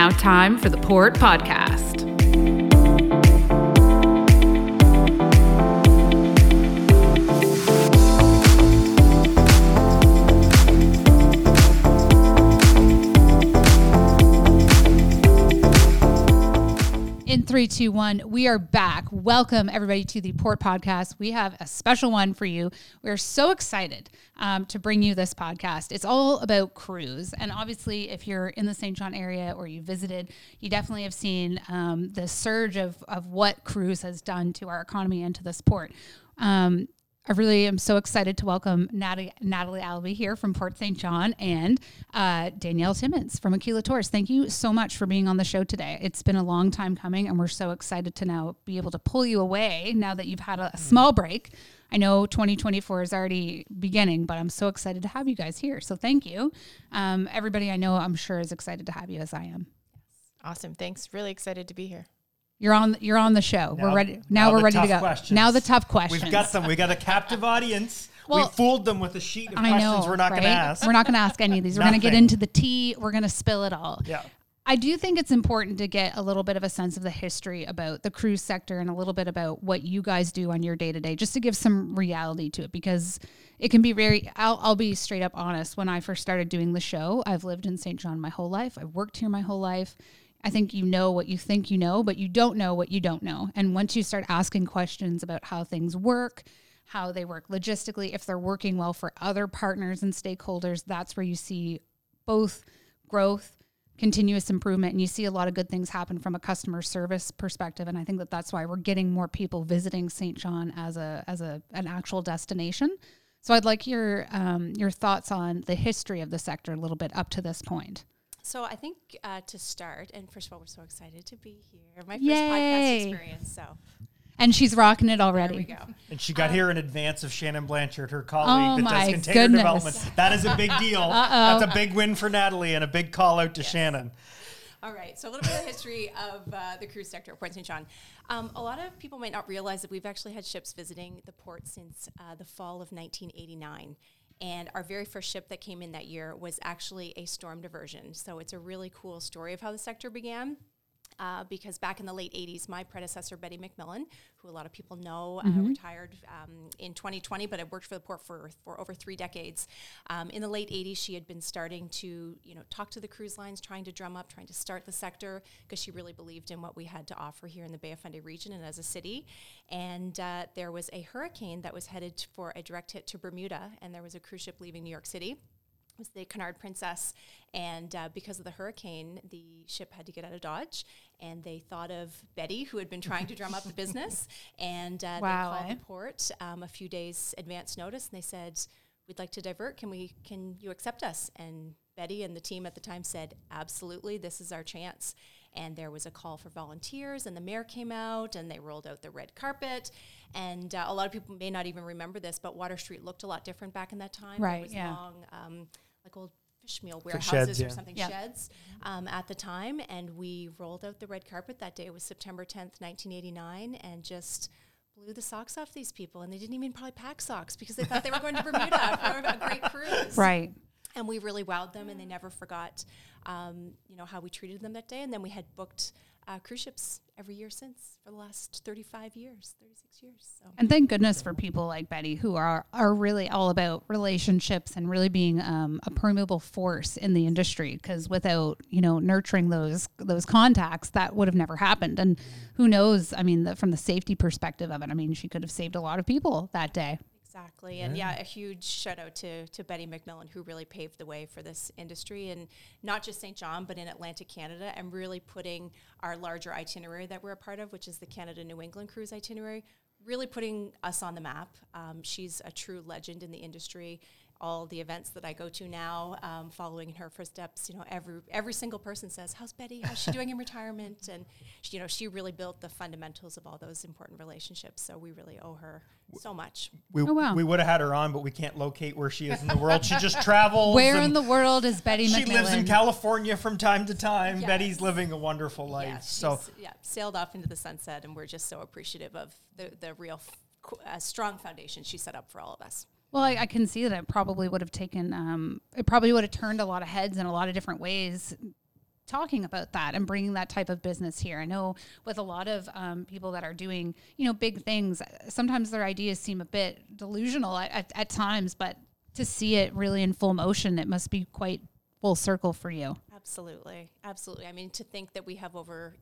now time for the Port Podcast. In 3, 2, 1, we are back. Welcome everybody to the Port Podcast. We have a special one for you. We're so excited to bring you this podcast. It's all about cruise. And obviously, if you're in the St. John area or you visited, you definitely have seen the surge of what cruise has done to our economy and to this port. I really am so excited to welcome Natalie Allaby here from Port St. John and Danielle Timmons from Aquila Tours. Thank you so much for being on the show today. It's been a long time coming, and we're so excited to now be able to pull you away now that you've had a small break. I know 2024 is already beginning, but I'm so excited to have you guys here. So thank you. Everybody I know, I'm sure, is excited to have you, as I am. Awesome. Thanks. Really excited to be here. You're on the show. We're ready. Now we're ready to go. Questions. Now the tough questions. We've got them. We got a captive audience. Well, we fooled them with a sheet of questions we're not going to ask. We're not going to ask any of these. We're going to get into the tea. We're going to spill it all. Yeah. I do think it's important to get a little bit of a sense of the history about the cruise sector and a little bit about what you guys do on your day-to-day, just to give some reality to it, because it can be I'll be straight up honest. When I first started doing the show, I've lived in St. John my whole life. I've worked here my whole life. I think you know what you think you know, but you don't know what you don't know. And once you start asking questions about how things work, how they work logistically, if they're working well for other partners and stakeholders, that's where you see both growth, continuous improvement, and you see a lot of good things happen from a customer service perspective. And I think that that's why we're getting more people visiting St. John as an actual destination. So I'd like your thoughts on the history of the sector a little bit up to this point. So I think to start, and first of all, we're so excited to be here. My first podcast experience, so. And she's rocking it already. There we go. And she got here in advance of Shannon Blanchard, her colleague that does container goodness. development. That is a big deal. That's a big win for Natalie and a big call out to Shannon. All right, so a little bit of history of the cruise sector at Port St. John. A lot of people might not realize that we've actually had ships visiting the port since the fall of 1989. And our very first ship that came in that year was actually a storm diversion. So it's a really cool story of how the sector began. Because back in the late 80s, my predecessor, Betty McMillan, who a lot of people know, retired in 2020, but had worked for the port for over 3 decades. In the late 80s, she had been starting to, talk to the cruise lines, trying to start the sector, because she really believed in what we had to offer here in the Bay of Fundy region and as a city. And there was a hurricane that was headed for a direct hit to Bermuda, and there was a cruise ship leaving New York City. It was the Cunard Princess, and because of the hurricane, the ship had to get out of Dodge, and they thought of Betty, who had been trying to drum up the business, and they called the port a few days advance notice, and they said, "We'd like to divert. Can you accept us?" And Betty and the team at the time said, "Absolutely, this is our chance." And there was a call for volunteers, and the mayor came out, and they rolled out the red carpet. And a lot of people may not even remember this, but Water Street looked a lot different back in that time. Right, there was long, like old fish meal warehouses sheds at the time. And we rolled out the red carpet that day. It was September 10th, 1989, and just blew the socks off these people. And they didn't even probably pack socks because they thought they were going to Bermuda for a great cruise. Right. And we really wowed them, and they never forgot, how we treated them that day. And then we had booked cruise ships every year since for the last 36 years. So. And thank goodness for people like Betty, who are really all about relationships and really being a permeable force in the industry. Because without nurturing those contacts, that would have never happened. And who knows? I mean, from the safety perspective of it, I mean, she could have saved a lot of people that day. Exactly. And a huge shout out to Betty McMillan, who really paved the way for this industry, and not just St. John, but in Atlantic Canada, and really putting our larger itinerary that we're a part of, which is the Canada New England cruise itinerary, really putting us on the map. She's a true legend in the industry. All the events that I go to now, following in her footsteps, every single person says, "How's Betty? How's she doing in retirement?" And she really built the fundamentals of all those important relationships. So we really owe her so much. We would have had her on, but we can't locate where she is in the world. She just travels. Where in the world is Betty McMillan? She lives in California from time to time. Yes. Betty's living a wonderful life. Sailed off into the sunset, and we're just so appreciative of the real strong foundation she set up for all of us. Well, I can see that it probably would have taken, it probably would have turned a lot of heads in a lot of different ways talking about that and bringing that type of business here. I know with a lot of people that are doing, big things, sometimes their ideas seem a bit delusional at times, but to see it really in full motion, it must be quite full circle for you. Absolutely. Absolutely. I mean, to think that we have over,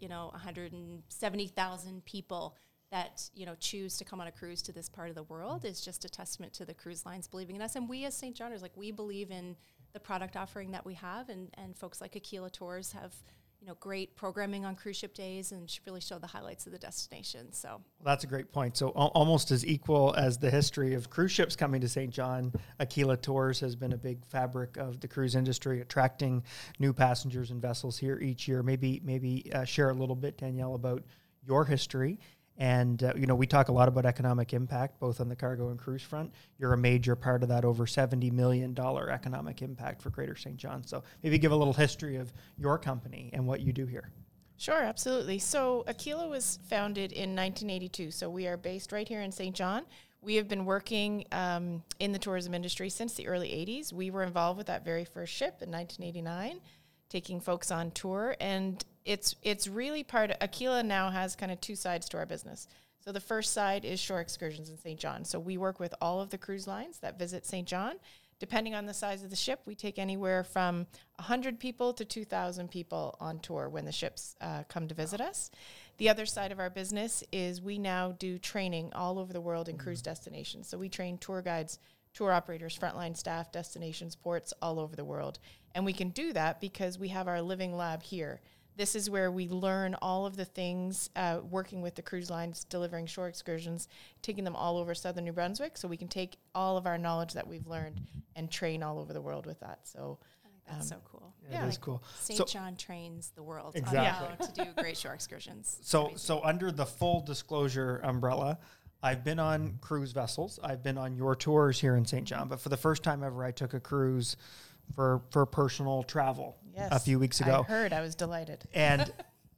170,000 people that, choose to come on a cruise to this part of the world is just a testament to the cruise lines believing in us. And we as St. Johners, we believe in the product offering that we have, and folks like Aquila Tours have, great programming on cruise ship days and really show the highlights of the destination. So well, that's a great point. So almost as equal as the history of cruise ships coming to St. John, Aquila Tours has been a big fabric of the cruise industry, attracting new passengers and vessels here each year. Maybe share a little bit, Danielle, about your history. And, we talk a lot about economic impact, both on the cargo and cruise front. You're a major part of that over $70 million economic impact for Greater St. John. So maybe give a little history of your company and what you do here. Sure, absolutely. So Aquila was founded in 1982. So we are based right here in St. John. We have been working in the tourism industry since the early 80s. We were involved with that very first ship in 1989, taking folks on tour, and it's really part of Aquila now has kind of two sides to our business. So the first side is shore excursions in St. John. So we work with all of the cruise lines that visit St. John. Depending on the size of the ship, we take anywhere from 100 people to 2,000 people on tour when the ships come to visit us. The other side of our business is we now do training all over the world in cruise destinations. So we train tour guides, tour operators, frontline staff, destinations, ports all over the world. And we can do that because we have our living lab here. This is where we learn all of the things, working with the cruise lines, delivering shore excursions, taking them all over southern New Brunswick, so we can take all of our knowledge that we've learned and train all over the world with that. So I think that's so cool. Yeah, it is cool. St. John trains the world exactly on how to do great shore excursions. So under the full disclosure umbrella, I've been on cruise vessels. I've been on your tours here in St. John, but for the first time ever, I took a cruise for personal travel a few weeks ago. I heard. I was delighted. And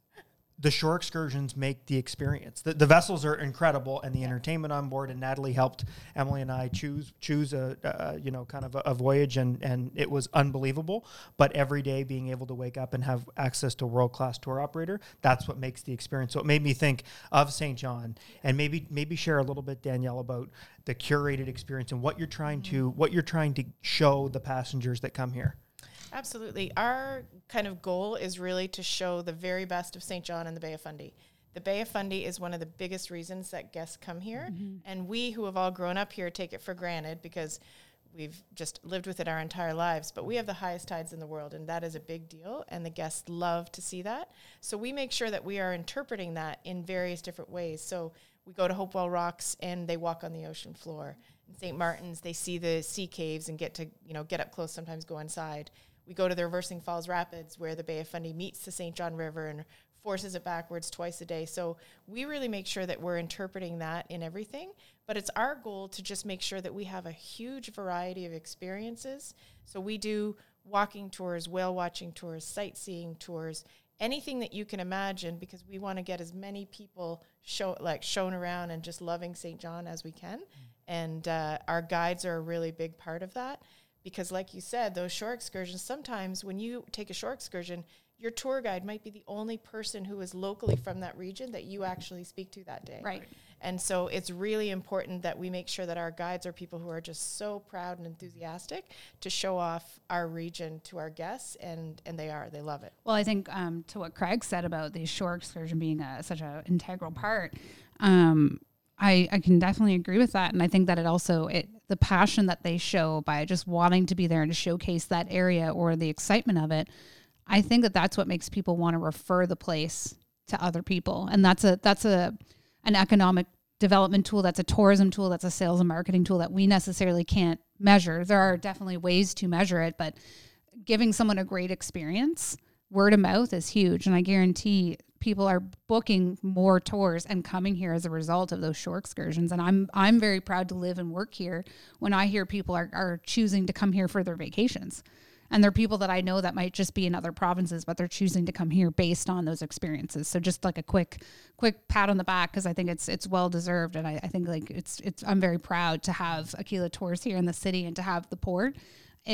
the shore excursions make the experience. The vessels are incredible, and the entertainment on board. And Natalie helped Emily and I choose a kind of a voyage, and it was unbelievable. But every day being able to wake up and have access to a world-class tour operator, that's what makes the experience. So it made me think of St. John, and maybe share a little bit, Danielle, about the curated experience and what you're trying to show the passengers that come here. Absolutely. Our kind of goal is really to show the very best of St. John and the Bay of Fundy. The Bay of Fundy is one of the biggest reasons that guests come here. Mm-hmm. And we who have all grown up here take it for granted because we've just lived with it our entire lives. But we have the highest tides in the world, and that is a big deal. And the guests love to see that. So we make sure that we are interpreting that in various different ways. So we go to Hopewell Rocks and they walk on the ocean floor. In St. Martin's, they see the sea caves and get to, get up close, sometimes go inside. We go to the Reversing Falls Rapids where the Bay of Fundy meets the St. John River and forces it backwards twice a day. So we really make sure that we're interpreting that in everything. But it's our goal to just make sure that we have a huge variety of experiences. So we do walking tours, whale watching tours, sightseeing tours, anything that you can imagine, because we want to get as many people shown around and just loving St. John as we can. And our guides are a really big part of that. Because like you said, those shore excursions, sometimes when you take a shore excursion, your tour guide might be the only person who is locally from that region that you actually speak to that day. Right. And so it's really important that we make sure that our guides are people who are just so proud and enthusiastic to show off our region to our guests, and they love it. Well, I think to what Craig said about the shore excursion being such an integral part, I can definitely agree with that. And I think that the passion that they show by just wanting to be there and to showcase that area or the excitement of it, I think that that's what makes people want to refer the place to other people. And that's an economic development tool. That's a tourism tool. That's a sales and marketing tool that we necessarily can't measure. There are definitely ways to measure it, but giving someone a great experience, word of mouth is huge. And I guarantee people are booking more tours and coming here as a result of those shore excursions. And I'm very proud to live and work here when I hear people are choosing to come here for their vacations. And they're people that I know that might just be in other provinces, but they're choosing to come here based on those experiences. So just like a quick pat on the back, because I think it's well deserved. And I think I'm very proud to have Aquila Tours here in the city and to have the port.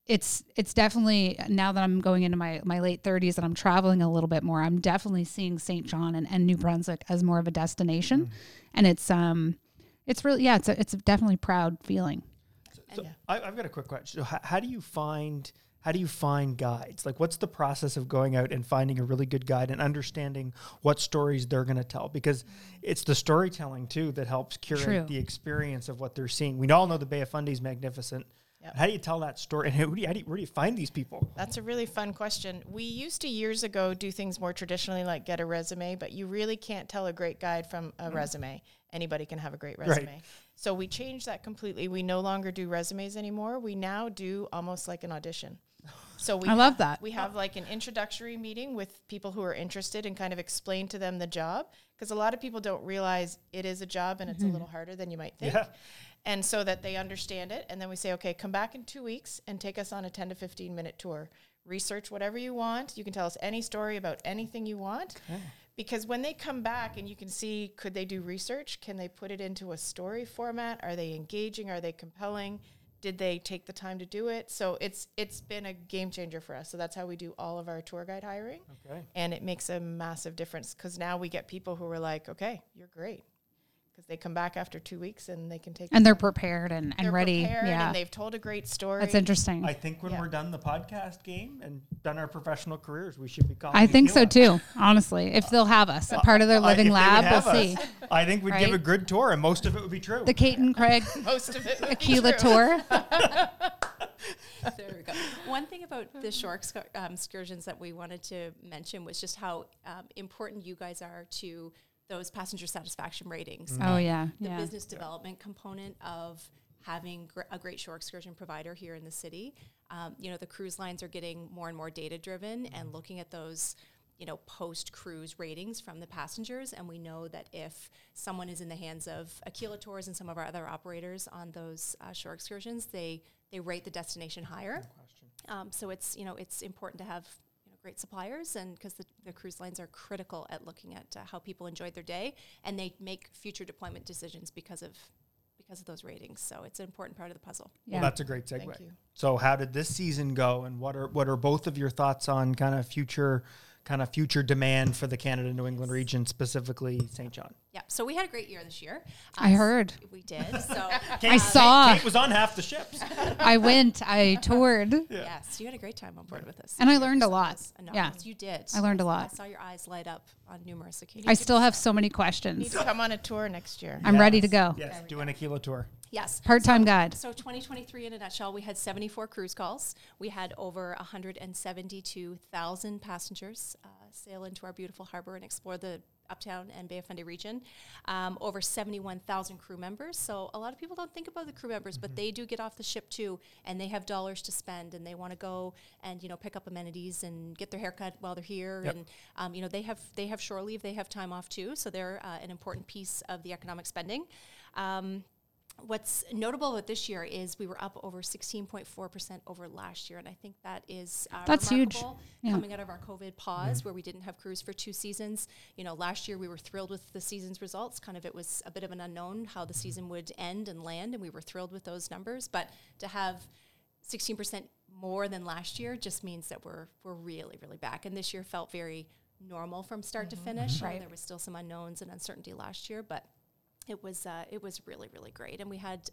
it's definitely, now that I'm going into my late 30s and I'm traveling a little bit more, I'm definitely seeing St. John and New Brunswick as more of a destination. And it's really, it's a definitely proud feeling. So I've got a quick question. So how do you find guides? Like, what's the process of going out and finding a really good guide and understanding what stories they're going to tell? Because it's the storytelling too that helps curate the experience of what they're seeing. We all know the Bay of Fundy is magnificent. Yep. How do you tell that story? And where do you find these people? That's a really fun question. We used to years ago do things more traditionally, like get a resume, but you really can't tell a great guide from a resume. Anybody can have a great resume. Right. So we changed that completely. We no longer do resumes anymore. We now do almost like an audition. So I love that. We have like an introductory meeting with people who are interested and kind of explain to them the job, because a lot of people don't realize it is a job and it's a little harder than you might think. Yeah. And so that they understand it. And then we say, okay, come back in 2 weeks and take us on a 10 to 15 minute tour. Research whatever you want. You can tell us any story about anything you want. Okay. Because when they come back and you can see, could they do research? Can they put it into a story format? Are they engaging? Are they compelling? Did they take the time to do it? So it's been a game changer for us. So that's how we do all of our tour guide hiring. Okay. And it makes a massive difference, because now we get people who are like, okay, you're great. Because they come back after 2 weeks and they can take. And they're prepared and ready. And they've told a great story. That's interesting. I think when we're done the podcast game and done our professional careers, we should be calling. I think so too, honestly. If they'll have us, a part of their living lab, we'll see. I think we'd give a good tour, and most of it would be true. The Kate and Craig most of it Aquila tour. There we go. One thing about the shore excursions that we wanted to mention was just how important you guys are to those passenger satisfaction ratings. Oh, yeah. The business development component of having a great shore excursion provider here in the city. The cruise lines are getting more and more data driven and looking at those, post-cruise ratings from the passengers. And we know that if someone is in the hands of Aquila Tours and some of our other operators on those shore excursions, they rate the destination higher. No question. So it's important to have great suppliers, and because the cruise lines are critical at looking at how people enjoyed their day, and they make future deployment decisions because of those ratings. So it's an important part of the puzzle. Yeah. Well, that's a great segue. So how did this season go, and what are both of your thoughts on kind of future demand for the Canada New England region, specifically St. John? Yeah, so we had a great year this year. I heard. We did. So I saw. Kate was on half the ships. I went. I toured. Yeah. Yes, you had a great time on board with us. And I learned a lot. Yeah, you did. I learned a lot. I saw your eyes light up on numerous occasions. I still have so many questions. You need to come on a tour next year. I'm ready to go. Yes, do an Aquila tour. Yes. Part-time guide. So 2023 in a nutshell, we had 74 cruise calls. We had over 172,000 passengers sail into our beautiful harbor and explore the Uptown and Bay of Fundy region. Over 71,000 crew members. So a lot of people don't think about the crew members, but they do get off the ship too, and they have dollars to spend, and they want to go and pick up amenities and get their haircut while they're here. Yep. And they have shore leave, they have time off too, so they're an important piece of the economic spending. What's notable about this year is we were up over 16.4% over last year, and I think that is that's remarkable. Huge. Coming out of our COVID pause where we didn't have cruise for 2 seasons. Last year we were thrilled with the season's results. It was a bit of an unknown how the season would end and land, and we were thrilled with those numbers. But to have 16% more than last year just means that we're really, really back. And this year felt very normal from start to finish. Right. There was still some unknowns and uncertainty last year, but it was really, really great. And we had,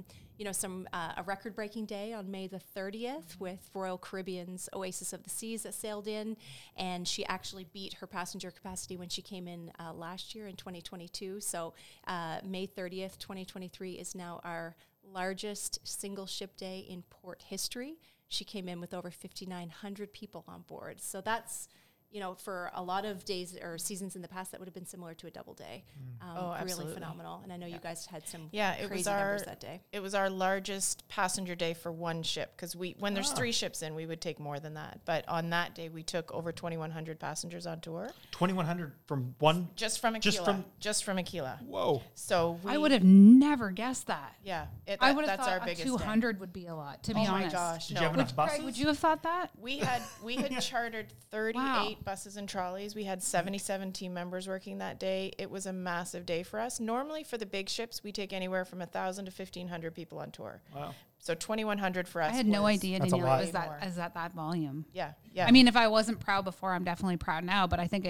a record-breaking day on May the 30th with Royal Caribbean's Oasis of the Seas that sailed in, and she actually beat her passenger capacity when she came in last year in 2022. So May 30th, 2023 is now our largest single ship day in port history. She came in with over 5,900 people on board. So that's, for a lot of days or seasons in the past, that would have been similar to a double day. Really phenomenal. And I know you guys had some crazy numbers that day. It was our largest passenger day for one ship, because when there's 3 ships in, we would take more than that. But on that day, we took over 2,100 passengers on tour. 2,100 from one? Just from Aquila. Just from Aquila. Whoa. So I would have never guessed that. Yeah. I would have thought our biggest 200 day. Would be a lot, to be honest. Oh my gosh. Did you have enough buses? Greg, would you have thought that? We had chartered 38 buses and trolleys. We had 77 team members working that day. It was a massive day for us. Normally for the big ships, we take anywhere from 1,000 to 1,500 people on tour. Wow. So 2,100 for us. I had no idea, That's a Daniela, lot. is that volume. Yeah, yeah. I mean, if I wasn't proud before, I'm definitely proud now, but I think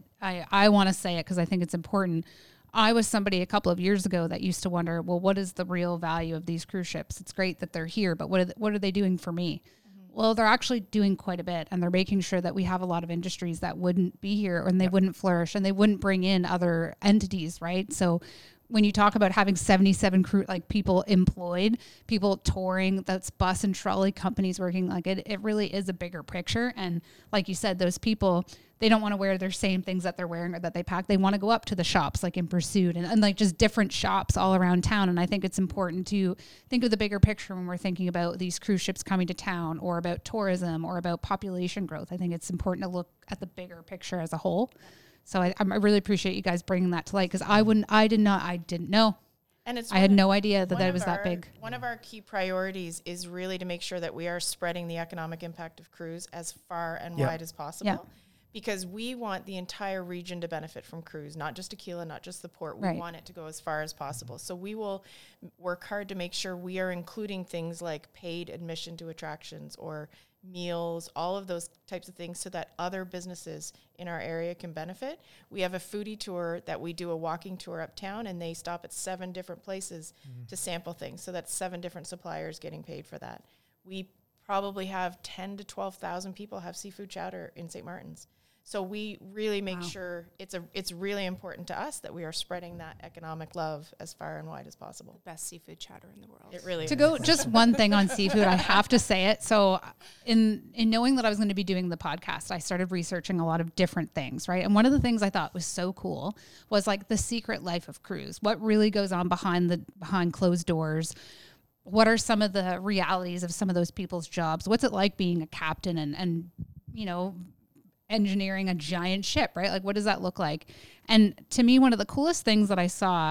I want to say it because I think it's important. I was somebody a couple of years ago that used to wonder, well, what is the real value of these cruise ships? It's great that they're here, but what are they doing for me? Well, they're actually doing quite a bit, and they're making sure that we have a lot of industries that wouldn't be here and they wouldn't flourish and they wouldn't bring in other entities, right? So when you talk about having 77 crew, like people employed, people touring, that's bus and trolley companies working, like it really is a bigger picture. And like you said, those people, they don't want to wear their same things that they're wearing or that they pack. They want to go up to the shops like in Pursuit and like just different shops all around town. And I think it's important to think of the bigger picture when we're thinking about these cruise ships coming to town or about tourism or about population growth. I think it's important to look at the bigger picture as a whole. So I really appreciate you guys bringing that to light because I didn't know. And I had no idea that it was that big. One of our key priorities is really to make sure that we are spreading the economic impact of cruise as far and wide as possible. Yeah. Because we want the entire region to benefit from cruise, not just Aquila, not just the port. We Right. want it to go as far as possible. So we will work hard to make sure we are including things like paid admission to attractions or meals, all of those types of things so that other businesses in our area can benefit. We have a foodie tour that we do a walking tour uptown and they stop at 7 different places to sample things. So that's 7 different suppliers getting paid for that. We probably have 10 to 12,000 people have seafood chowder in St. Martin's. So we really make sure it's really important to us that we are spreading that economic love as far and wide as possible. Best seafood chowder in the world. It really To is. go just one thing on seafood, I have to say it. So in knowing that I was going to be doing the podcast, I started researching a lot of different things, right? And one of the things I thought was so cool was like the secret life of cruise. What really goes on behind closed doors? What are some of the realities of some of those people's jobs? What's it like being a captain and you know, engineering a giant ship, right? Like, what does that look like? And to me, one of the coolest things that I saw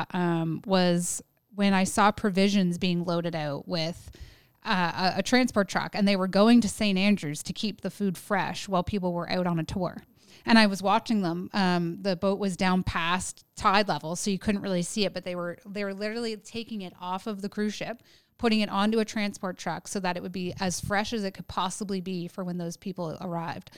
was when I saw provisions being loaded out with a transport truck, and they were going to St. Andrews to keep the food fresh while people were out on a tour. And I was watching them. The boat was down past tide level, so you couldn't really see it, but they were literally taking it off of the cruise ship, putting it onto a transport truck so that it would be as fresh as it could possibly be for when those people arrived.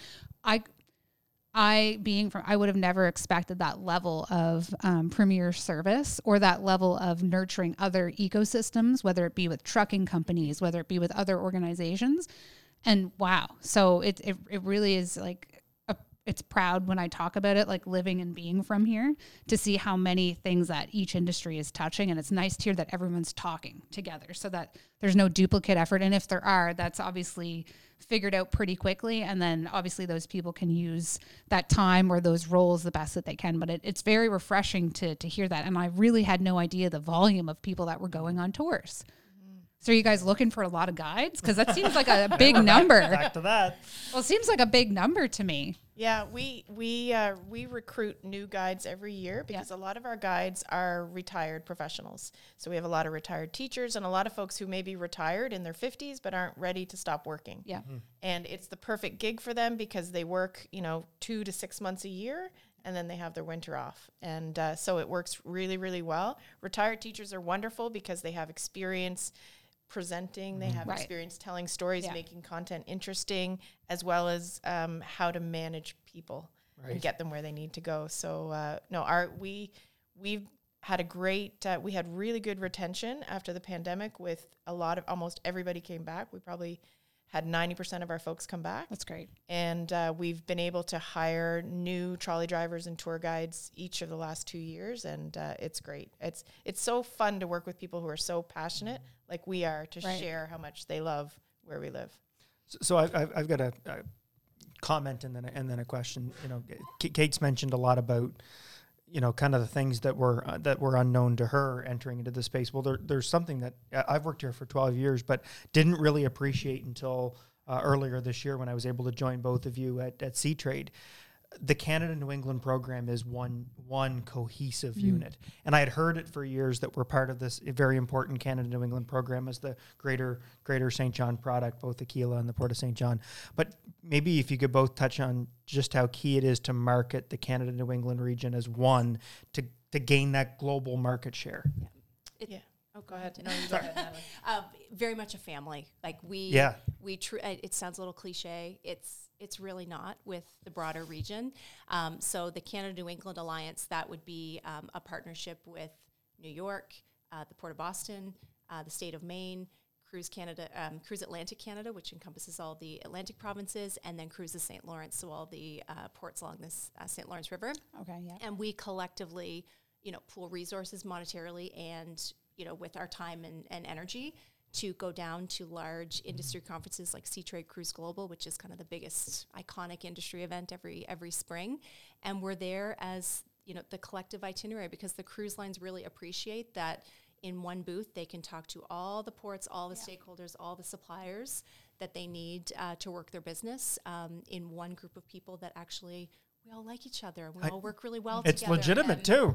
I would have never expected that level of premier service or that level of nurturing other ecosystems, whether it be with trucking companies, whether it be with other organizations. And wow. So it really is like, it's proud when I talk about it, like living and being from here, to see how many things that each industry is touching. And it's nice to hear that everyone's talking together so that there's no duplicate effort. And if there are, that's obviously figured out pretty quickly. And then obviously those people can use that time or those roles the best that they can. But it's very refreshing to hear that. And I really had no idea the volume of people that were going on tours. So are you guys looking for a lot of guides? Because that seems like a big number. Back to that. Well, it seems like a big number to me. Yeah, we recruit new guides every year because a lot of our guides are retired professionals. So we have a lot of retired teachers and a lot of folks who may be retired in their 50s but aren't ready to stop working. Yeah. And it's the perfect gig for them because they work, 2 to 6 months a year and then they have their winter off. And so it works really, really well. Retired teachers are wonderful because they have experience presenting, they have experience telling stories, making content interesting, as well as how to manage people and get them where they need to go. So we've had a great, we had really good retention after the pandemic with almost everybody came back. We probably had 90% of our folks come back. That's great. And we've been able to hire new trolley drivers and tour guides each of the last 2 years, and it's great. It's so fun to work with people who are so passionate, like we are, to share how much they love where we live. So I've got a comment and then a question. Kate's mentioned a lot about kind of the things that were unknown to her entering into the space. Well, there's something that I've worked here for 12 years, but didn't really appreciate until earlier this year when I was able to join both of you at Sea Trade. the Canada New England program is one cohesive unit. And I had heard it for years that we're part of this very important Canada New England program as the greater St. John product, both Aquila and the Port of St. John. But maybe if you could both touch on just how key it is to market the Canada New England region as one to gain that global market share. Oh, go ahead. No, you go ahead, Natalie. Very much a family. Like it sounds a little cliche. It's really not with the broader region. So the Canada New England Alliance, that would be a partnership with New York, the Port of Boston, the state of Maine, Cruise Atlantic Canada, which encompasses all the Atlantic provinces, and then Cruises St. Lawrence, so all the ports along this St. Lawrence River. Okay, yeah. And we collectively, pool resources monetarily and with our time and energy to go down to large industry conferences like Seatrade Cruise Global, which is kind of the biggest iconic industry event every spring. And we're there as, the collective itinerary, because the cruise lines really appreciate that in one booth they can talk to all the ports, all the stakeholders, all the suppliers that they need to work their business in one group of people that actually we all like each other. We all work really well it's together. It's legitimate too.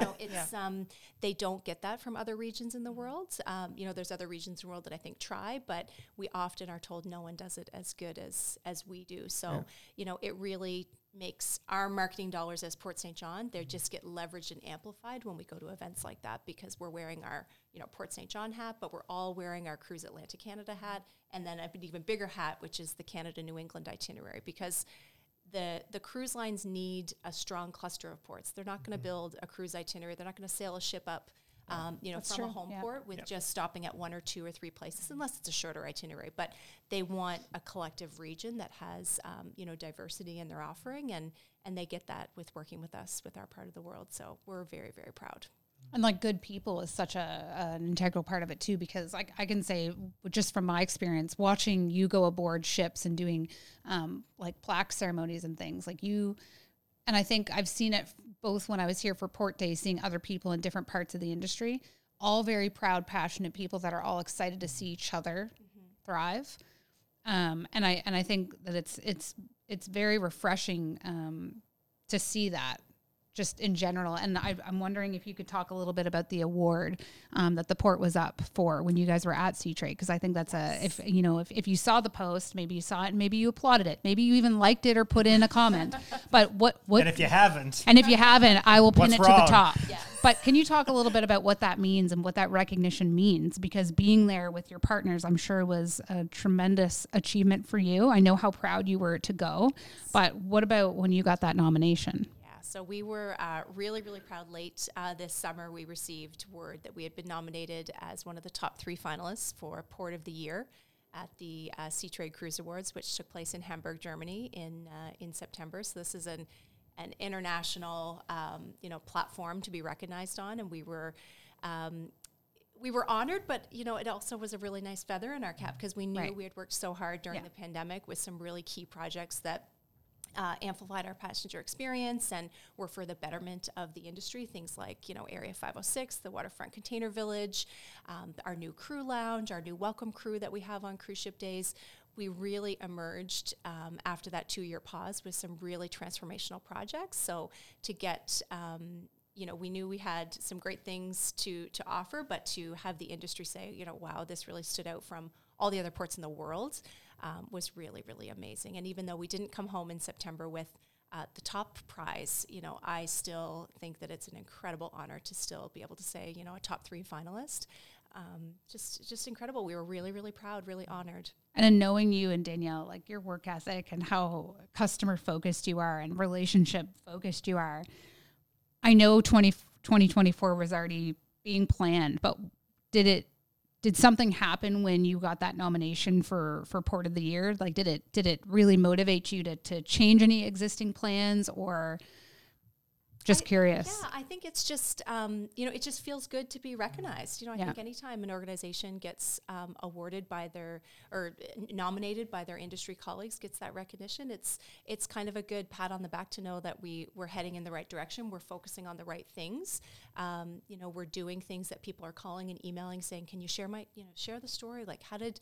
They don't get that from other regions in the world. There's other regions in the world that I think try, but we often are told no one does it as good as we do. So, it really makes our marketing dollars as Port St. John, they just get leveraged and amplified when we go to events like that, because we're wearing our, Port St. John hat, but we're all wearing our Cruise Atlantic Canada hat, and then an even bigger hat, which is the Canada New England itinerary, because the cruise lines need a strong cluster of ports. They're not going to build a cruise itinerary. They're not going to sail a ship up, from a home port with just stopping at one or two or three places, unless it's a shorter itinerary. But they want a collective region that has, diversity in their offering, and they get that with working with us with our part of the world. So we're very, very proud. And good people is such an integral part of it too, because I can say just from my experience watching you go aboard ships and doing plaque ceremonies and things and I think I've seen it both when I was here for Port Day, seeing other people in different parts of the industry, all very proud, passionate people that are all excited to see each other thrive. And I think that it's very refreshing to see that. Just in general. And I'm wondering if you could talk a little bit about the award that the port was up for when you guys were at Seatrade, because I think that's if you saw the post, maybe you saw it and maybe you applauded it, maybe you even liked it or put in a comment. But what and if you haven't, I will pin it wrong? To the top. Yes. But can you talk a little bit about what that means and what that recognition means? Because being there with your partners, I'm sure was a tremendous achievement for you. I know how proud you were to go, but what about when you got that nomination? So we were really, really proud. Late this summer, we received word that we had been nominated as one of the top 3 finalists for Port of the Year at the Seatrade Cruise Awards, which took place in Hamburg, Germany in September. So this is an international platform to be recognized on, and we were honored, but it also was a really nice feather in our cap, because we knew we had worked so hard during the pandemic with some really key projects that amplified our passenger experience and were for the betterment of the industry. Things like, Area 506, the Waterfront Container Village, our new crew lounge, our new welcome crew that we have on cruise ship days. We really emerged after that 2-year pause with some really transformational projects. So to get, we knew we had some great things to offer, but to have the industry say, wow, this really stood out from all the other ports in the world, was really, really amazing. And even though we didn't come home in September with the top prize, I still think that it's an incredible honor to still be able to say, a top 3 finalist. Just incredible. We were really, really proud, really honored. And in knowing you and Danielle, your work ethic and how customer focused you are and relationship focused you are, I know 2024 was already being planned, but did something happen when you got that nomination for Port of the Year? Did it really motivate you to change any existing plans, or just curious? Yeah, I think it's just, it just feels good to be recognized. I think anytime an organization gets awarded by or nominated by their industry colleagues, gets that recognition, it's kind of a good pat on the back to know that we're heading in the right direction. We're focusing on the right things. We're doing things that people are calling and emailing saying, can you share share the story? How did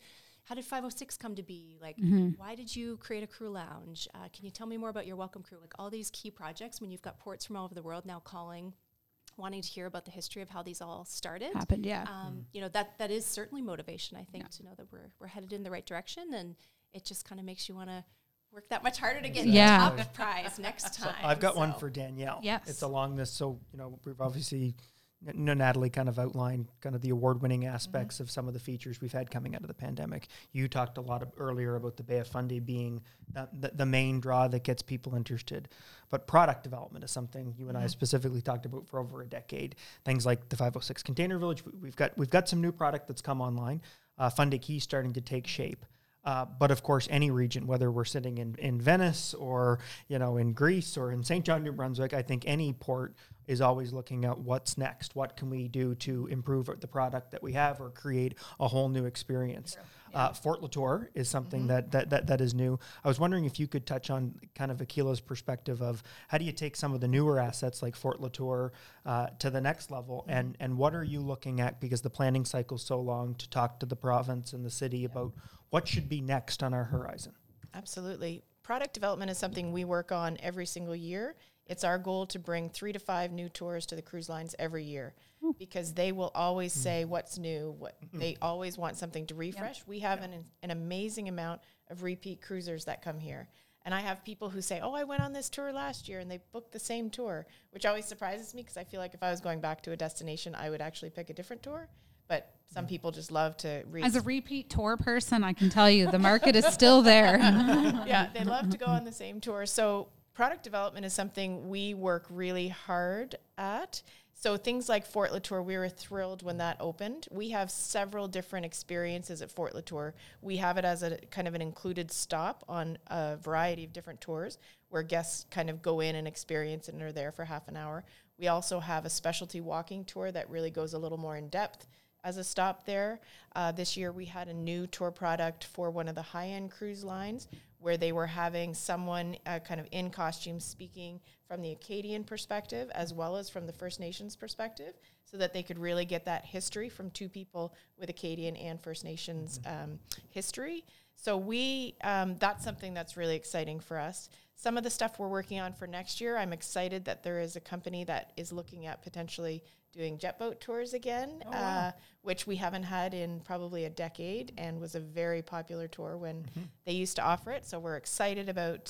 how did 506 come to be? Like, why did you create a crew lounge? Can you tell me more about your welcome crew? Like all these key projects when you've got ports from all over the world now calling, wanting to hear about the history of how these all started. Happened, yeah. You know, that is certainly motivation, I think, to know that we're headed in the right direction, and it just kind of makes you want to work that much harder to get the top prize next time. I've got one for Danielle. Yes. It's along this. So, you know, we've obviously, Natalie kind of outlined kind of the award-winning aspects of some of the features we've had coming out of the pandemic. You talked a lot earlier about the Bay of Fundy being the main draw that gets people interested. But product development is something you and I specifically talked about for over a decade. Things like the 506 Container Village. We've got some new product that's come online. Fundy Key starting to take shape. But of course, any region, whether we're sitting in Venice or, you know, in Greece or in St. John, New Brunswick, I think any port is always looking at what's next. What can we do to improve the product that we have or create a whole new experience? Fort Latour is something that is new. I was wondering if you could touch on kind of Akila's perspective of how do you take some of the newer assets like Fort Latour to the next level, and what are you looking at, because the planning cycle is so long, to talk to the province and the city about what should be next on our horizon? Absolutely. Product development is something we work on every single year. It's our goal to bring 3 to 5 new tours to the cruise lines every year, because they will always say what's new. They always want something to refresh. We have an amazing amount of repeat cruisers that come here. And I have people who say, oh, I went on this tour last year, and they booked the same tour, which always surprises me, because I feel like if I was going back to a destination, I would actually pick a different tour. But some people just love to read. As a repeat tour person, I can tell you the market is still there. Yeah, they love to go on the same tour. So product development is something we work really hard at. So things like Fort Latour, we were thrilled when that opened. We have several different experiences at Fort Latour. We have it as a kind of an included stop on a variety of different tours where guests kind of go in and experience it and are there for half an hour. We also have a specialty walking tour that really goes a little more in depth as a stop there. This year we had a new tour product for one of the high-end cruise lines where they were having someone kind of in costume speaking from the Acadian perspective as well as from the First Nations perspective, so that they could really get that history from two people with Acadian and First Nations history. So that's something that's really exciting for us. Some of the stuff we're working on for next year, I'm excited that there is a company that is looking at potentially doing jet boat tours again, which we haven't had in probably a decade, and was a very popular tour when they used to offer it. So we're excited about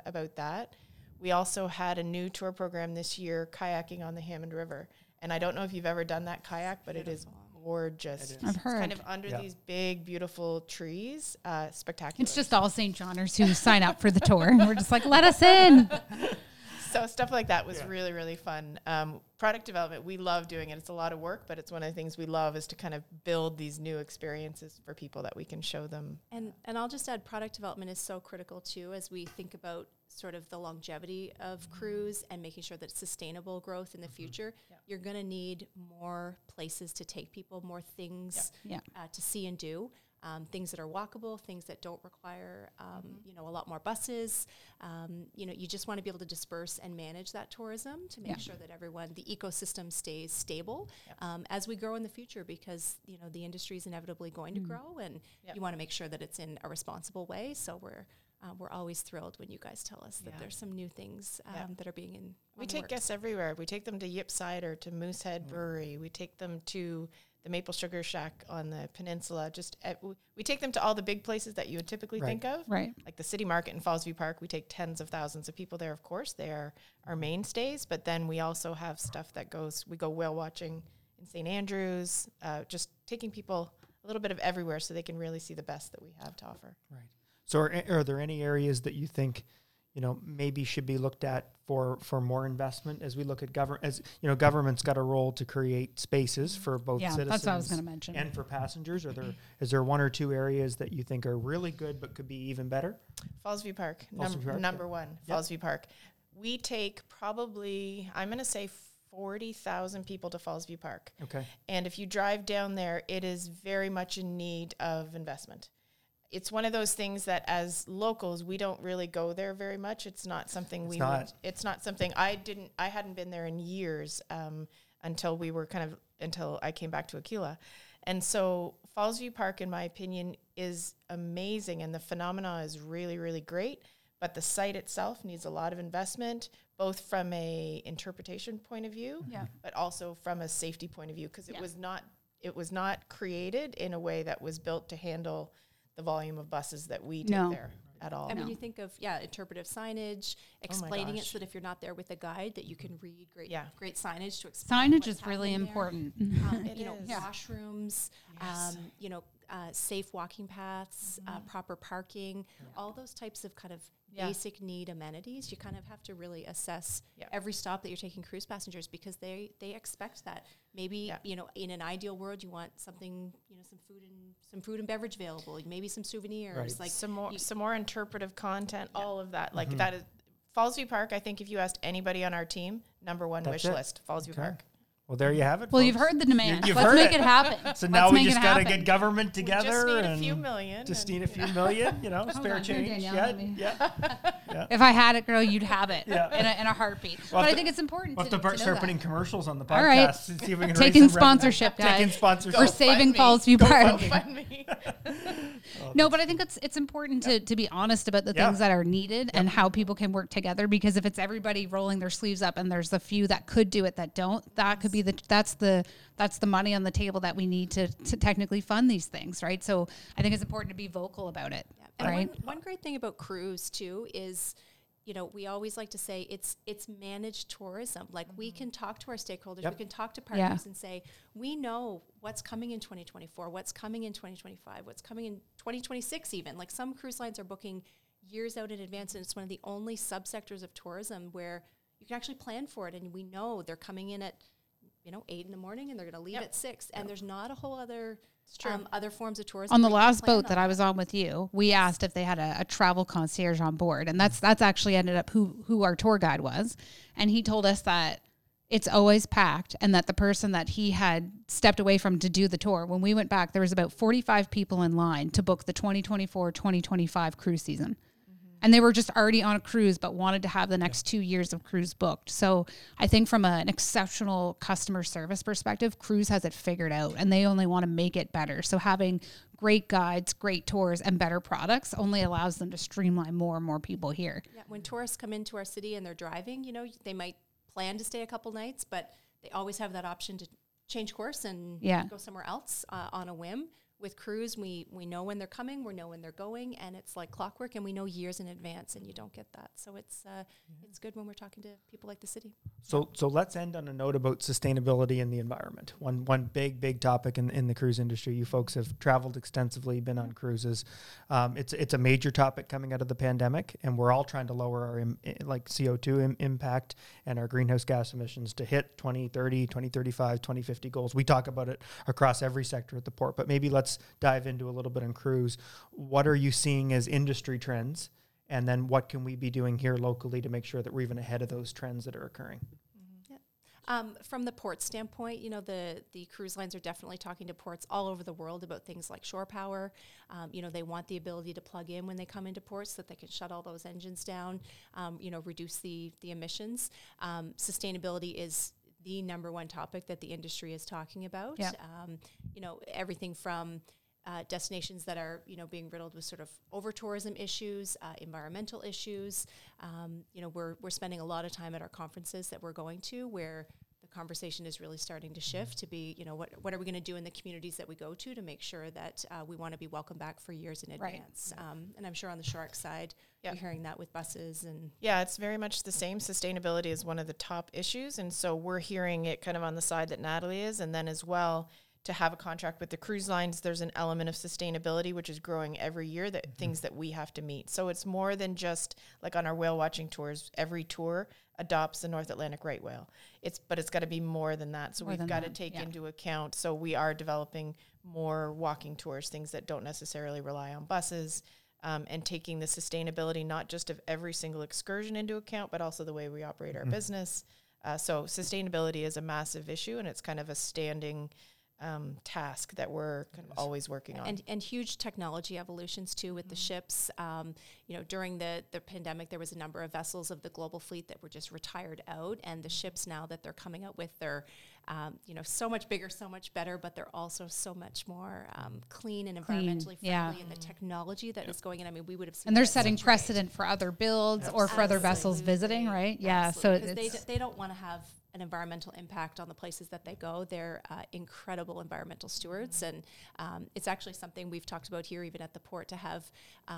that. We also had a new tour program this year, kayaking on the Hammond River. And I don't know if you've ever done that kayak, but it is gorgeous. I've heard. It's kind of under these big, beautiful trees. Spectacular. It's just all St. Johners who sign up for the tour. And we're just like, let us in. So stuff like that was really, really fun. Product development, we love doing it. It's a lot of work, but it's one of the things we love is to kind of build these new experiences for people that we can show them. And I'll just add, product development is so critical too as we think about sort of the longevity of cruise and making sure that it's sustainable growth in the future. You're going to need more places to take people, more things to see and do. Things that are walkable, things that don't require, a lot more buses. You just want to be able to disperse and manage that tourism to make sure that the ecosystem stays stable as we grow in the future, because, the industry is inevitably going to grow, and you want to make sure that it's in a responsible way. So we're always thrilled when you guys tell us that there's some new things that are being in. We take guests everywhere. We take them to Yip Cider, to Moosehead Brewery. We take them to the Maple Sugar Shack on the peninsula. We take them to all the big places that you would typically think of. Right. Like the City Market in Fallsview Park. We take tens of thousands of people there, of course. They are our mainstays. But then we also have stuff we go whale watching in St. Andrews, just taking people a little bit of everywhere so they can really see the best that we have to offer. Right. So are there any areas that you think, maybe should be looked at for more investment as we look at government's got a role to create spaces for both citizens that's what I was going to mention. And for passengers? Is there one or two areas that you think are really good but could be even better? Fallsview Park, number one. Fallsview Park. We take probably, I'm going to say 40,000 people to Fallsview Park. Okay. And if you drive down there, it is very much in need of investment. It's one of those things that as locals, we don't really go there very much. It's not something it's not something I hadn't been there in years until I came back to Aquila. And so Fallsview Park, in my opinion, is amazing, and the phenomena is really, really great. But the site itself needs a lot of investment, both from a interpretation point of view, but also from a safety point of view, because it was not created in a way that was built to handle the volume of buses that we take there at all. I mean, you think of, interpretive signage, explaining it so that if you're not there with a guide, that you can read great signage to explain. Signage is really important. Washrooms, safe walking paths, proper parking, all those types of kind of basic need amenities. You kind of have to really assess every stop that you're taking cruise passengers, because they expect that. Maybe, in an ideal world, you want something, some food and beverage available, maybe some souvenirs, like some more interpretive content, all of that. Like that is Fallsview Park. I think if you asked anybody on our team, number one wish list, Fallsview Park. Well, there you have it. Well, folks. you've heard the demand. Let's make it happen. So now we just got to get government together. We just need and a few million. Need a few million, spare change. If I had it, girl, you'd have it in a heartbeat. Well, but I think it's important we'll to have to start know putting that. commercials on the podcast. All right. See if we can Taking raise some sponsorship, revenue. guys. Taking sponsorship. We're saving Fallsview Park. Me. No, but I think it's important to be honest about the things that are needed and how people can work together, because if it's everybody rolling their sleeves up and there's the few that could do it that don't, that could be that's the money on the table that we need to technically fund these things, right? So I think it's important to be vocal about it. And right? one great thing about cruise too is, we always like to say it's managed tourism. Like we can talk to our stakeholders, we can talk to partners and say, we know what's coming in 2024, what's coming in 2025, what's coming in 2026 even. Like some cruise lines are booking years out in advance, and it's one of the only subsectors of tourism where you can actually plan for it. And we know they're coming in at 8 in the morning and they're going to leave at 6. And there's not a whole other other forms of tourism. On the last boat that I was on with you, we asked if they had a travel concierge on board. And that's actually ended up who our tour guide was. And he told us that it's always packed, and that the person that he had stepped away from to do the tour, when we went back, there was about 45 people in line to book the 2024-2025 cruise season. And they were just already on a cruise, but wanted to have the next 2 years of cruise booked. So I think from an exceptional customer service perspective, cruise has it figured out, and they only want to make it better. So having great guides, great tours, and better products only allows them to streamline more and more people here. Yeah, when tourists come into our city and they're driving, they might plan to stay a couple nights, but they always have that option to change course and go somewhere else on a whim. With cruise, we know when they're coming, we know when they're going, and it's like clockwork, and we know years in advance, and you don't get that. So it's good when we're talking to people like the city. So let's end on a note about sustainability and the environment. One big topic in the cruise industry. You folks have traveled extensively, been on cruises. It's a major topic coming out of the pandemic, and we're all trying to lower our CO2 impact and our greenhouse gas emissions to hit 2030, 2035, 2050 goals. We talk about it across every sector at the port, but maybe let's dive into a little bit on cruise. What are you seeing as industry trends? And then what can we be doing here locally to make sure that we're even ahead of those trends that are occurring? From the port standpoint, the cruise lines are definitely talking to ports all over the world about things like shore power. They want the ability to plug in when they come into ports so that they can shut all those engines down, reduce the emissions. Sustainability is the number one topic that the industry is talking about. Yep. Everything from destinations that are, being riddled with sort of over-tourism issues, environmental issues. We're spending a lot of time at our conferences that we're going to where the conversation is really starting to shift to be, what are we going to do in the communities that we go to make sure that we want to be welcome back for years in advance. And I'm sure on the Shark side, you're hearing that with buses. And it's very much the same. Sustainability is one of the top issues. And so we're hearing it kind of on the side that Natalie is. And then as well, to have a contract with the cruise lines, there's an element of sustainability, which is growing every year, that things that we have to meet. So it's more than just like on our whale watching tours, every tour adopts the North Atlantic right whale. But it's got to be more than that. So we've got to take into account. So we are developing more walking tours, things that don't necessarily rely on buses, and taking the sustainability, not just of every single excursion into account, but also the way we operate our business. So sustainability is a massive issue, and it's kind of a standing task that we're kind of always working on. And huge technology evolutions too with the ships. During the pandemic, there was a number of vessels of the global fleet that were just retired out, and the ships now that they're coming out with their so much bigger, so much better, but they're also so much more clean and environmentally friendly, and the technology that is going in. I mean, we would have seen, and they're setting precedent for other builds or for other vessels visiting, right? Yeah. Absolutely. So they don't want to have an environmental impact on the places that they go. They're incredible environmental stewards, and it's actually something we've talked about here, even at the port, to have,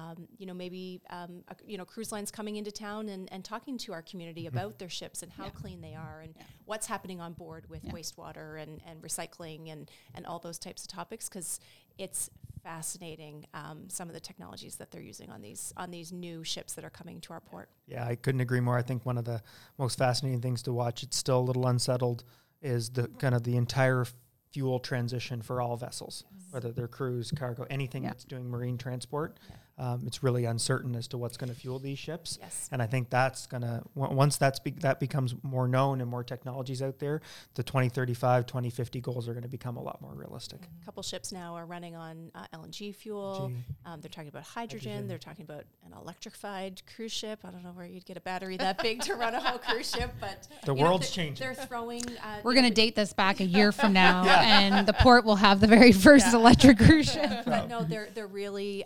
cruise lines coming into town and talking to our community about their ships and how clean they are and what's happening on board with wastewater and recycling and all those types of topics, because it's fascinating, some of the technologies that they're using on these new ships that are coming to our port. Yeah, I couldn't agree more. I think one of the most fascinating things to watch, it's still a little unsettled, is the kind of the entire fuel transition for all vessels, whether they're cruise, cargo, anything that's doing marine transport. It's really uncertain as to what's going to fuel these ships. Yes. And I think that's going to, once that becomes more known and more technologies out there, the 2035, 2050 goals are going to become a lot more realistic. A couple ships now are running on LNG fuel. They're talking about hydrogen. They're talking about an electrified cruise ship. I don't know where you'd get a battery that big to run a whole cruise ship, but the world's changing. They're throwing. We're going to date this back a year from now, and the port will have the very first electric cruise ship. But no, they're really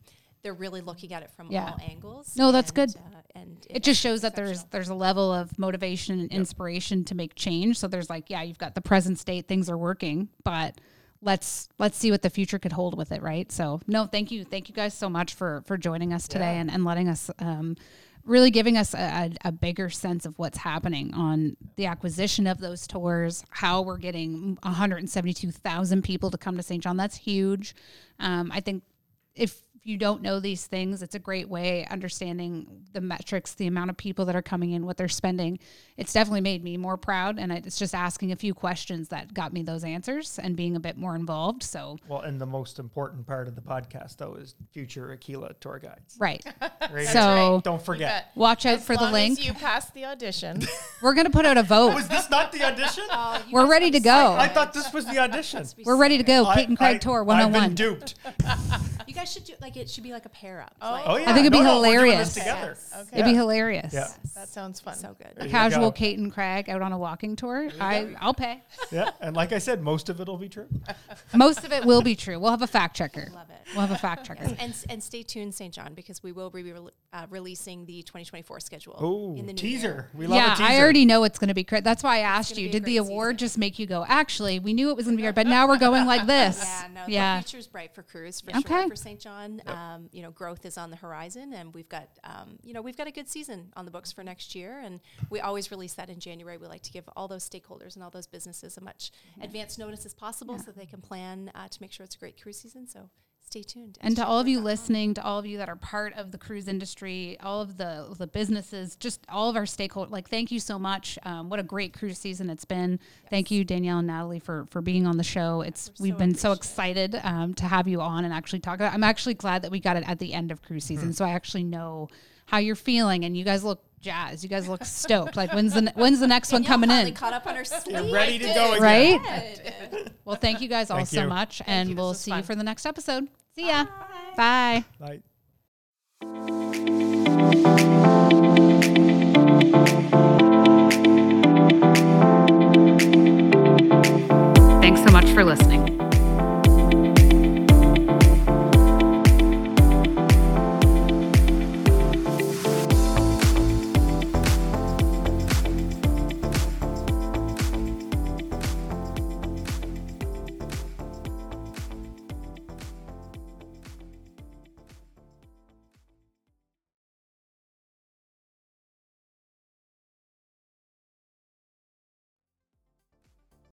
looking at it from all angles. No, that's good. And it just shows that there's a level of motivation and inspiration to make change. So there's you've got the present state, things are working, but let's see what the future could hold with it, right? So no, thank you guys so much for joining us today and letting us really giving us a bigger sense of what's happening on the acquisition of those tours, how we're getting 172,000 people to come to St. John. That's huge. I think if you don't know these things, it's a great way understanding the metrics, the amount of people that are coming in, what they're spending. It's definitely made me more proud, and it's just asking a few questions that got me those answers and being a bit more involved. So, well, and the most important part of the podcast, though, is future Aquila tour guides. Right. Right. So don't forget. Watch out for the link. As you pass the audition. We're going to put out a vote. Was this not the audition? We're ready to go. I thought this was the audition. We're ready to go. Kate and Craig Tour 101. I've been duped. You guys should do it should be like a pair up. Oh yeah. I think it'd be We're doing hilarious. this together. Okay. It'd be hilarious. Yeah. That sounds fun. So good. There you Casual go. Kate and Craig out on a walking tour. I'll pay. Yeah, and like I said, most of it'll be true. Most of it will be true. We'll have a fact checker. Love it. We'll have a fact checker. And stay tuned, St. John, because we will be releasing the 2024 schedule Oh, in the new teaser. year. We love a teaser. I already know it's going to be great. That's why I asked gonna you. be a Did the great award season. just make you go, actually, we knew it was going to be great, but now we're going like this? The future's bright for cruise for Okay. sure for St. John. Growth is on the horizon, and we've got a good season on the books for next year, and we always release that in January. We like to give all those stakeholders and all those businesses as much advance notice as possible so they can plan to make sure it's a great cruise season. So stay tuned. And to all of you listening, to all of you that are part of the cruise industry, all of the businesses, just all of our stakeholders, thank you so much. What a great cruise season it's been. Yes. Thank you, Danielle and Natalie, for being on the show. We've been so excited to have you on and actually talk about it. I'm actually glad that we got it at the end of cruise season, so I actually know how you're feeling, and you guys look jazzed. You guys look stoked. When's the next one coming in? Caught up on her sleep. Ready to go again. Right? Well, thank you guys all so much, and we'll see you for the next episode. See ya. Bye. Bye.